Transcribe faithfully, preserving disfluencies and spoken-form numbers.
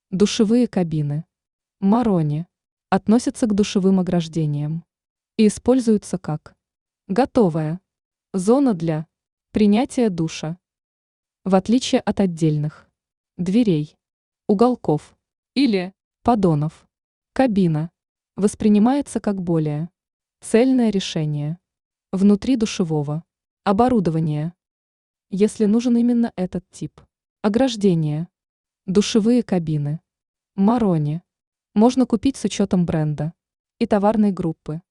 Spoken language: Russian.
Душевые кабины Марони относятся к душевым ограждениям и используются как готовая зона для принятия душа. В отличие от отдельных дверей, уголков или поддонов, кабина воспринимается как более цельное решение внутри душевого оборудования, если нужен именно этот тип ограждения. Душевые кабины Марони можно купить с учетом бренда и товарной группы.